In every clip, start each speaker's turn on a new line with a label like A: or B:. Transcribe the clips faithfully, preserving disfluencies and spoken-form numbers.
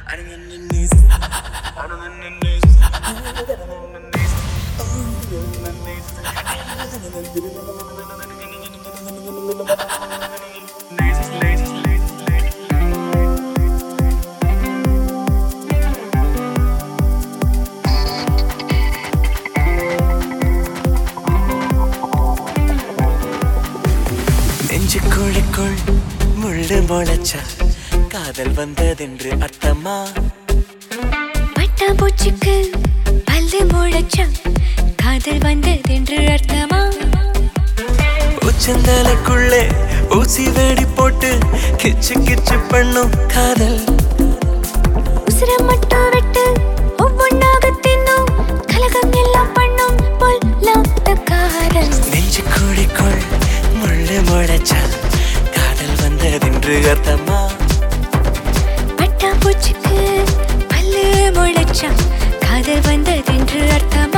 A: நெஞ்சுக்குழிக்குள் முள்ளு முளைச்சா காதல் வந்ததென்று அர்த்தமா?
B: பட்டாம்பூச்சிக்கு பல்லு முளைச்சா காதல் வந்ததென்று அர்த்தமா?
A: உச்சந்தலைக்குள்ளே ஊசி வெடி போட்டு கிச்சு கிச்சு பண்ணும் காதல்.
B: உசுர மட்டும் விட்டு ஒவ்வொன்னாக தின்னும் கலகம் எல்லாம் பண்ணும் பொல்லாத காதல்.
A: நெஞ்சுக்குழிக்குள் முள்ளு முளைச்சா காதல் வந்ததென்று அர்த்தமா?
B: பட்டாம்பூச்சிக்கு பல்லு முளைச்சா காதல் வந்ததென்று அர்த்தமா?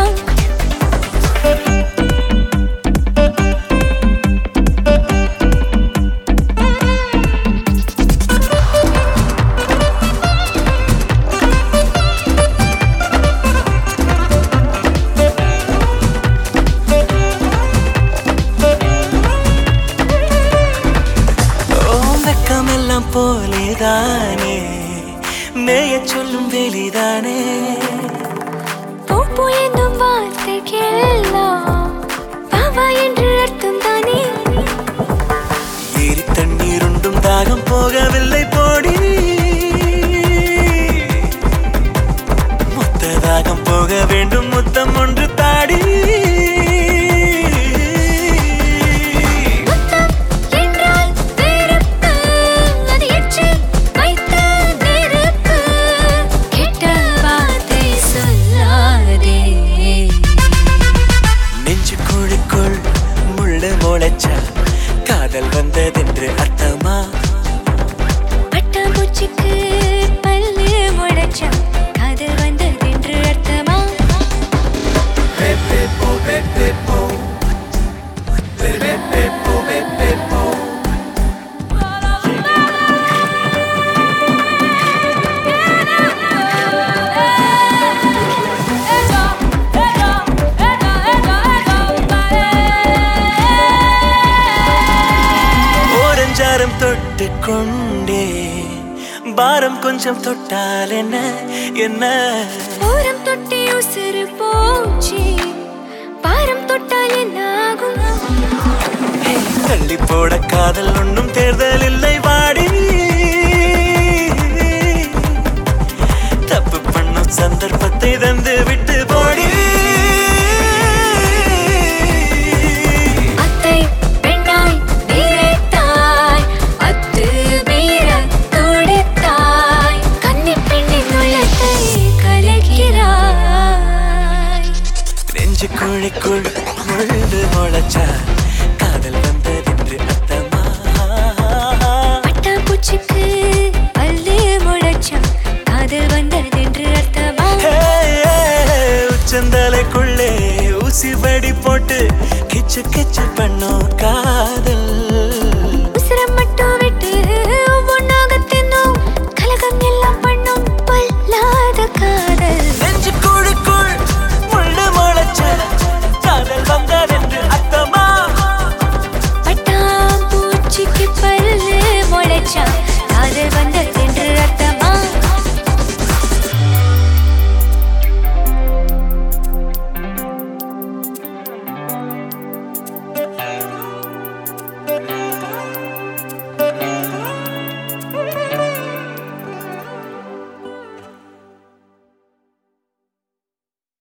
A: போலேதானே மேய சொல்லும் வெளிதானே
B: பூ என்னும் வார்த்தைக்கெல்லாம் பாவா என்று அர்த்தம் தானே.
A: ஏரி தண்ணீருண்டும் தாகம் போகவில்லை போடி, முத்த தாகம் போக வேண்டும் முத்தம் ஒன்று தாடி. காதல் வந்ததென்று அர்த்தமா?
B: பட்டாம்பூச்சிக்கு பல்லு முளைச்சா காதல் வந்ததென்று அர்த்தமா?
A: தொட்டு கொண்டே பாரம் கொஞ்சம் தொட்டால் என்ன என்ன
B: ஓரம் தொட்டி உசுறு போச்சு பாரம் தொட்டால் என்ன ஆகும்?
A: தள்ளி போட காதல் ஒன்றும் தேர்தல் இல்லை வாடி. தப்பு பண்ணும் சந்தர்ப்பத்தை தந்து விட்டு போடி. நெஞ்சுக்குழிக்குள் முள்ளு முளைச்சா காதல் வந்ததென்று அர்த்தமா?
B: பட்டாம்பூச்சிக்கு பல்லு முளைச்சா காதல் வந்ததென்று அர்த்தமா?
A: உச்சந்தலைக்குள்ளே ஊசி வெடி போட்டு கிச்சு கிச்சு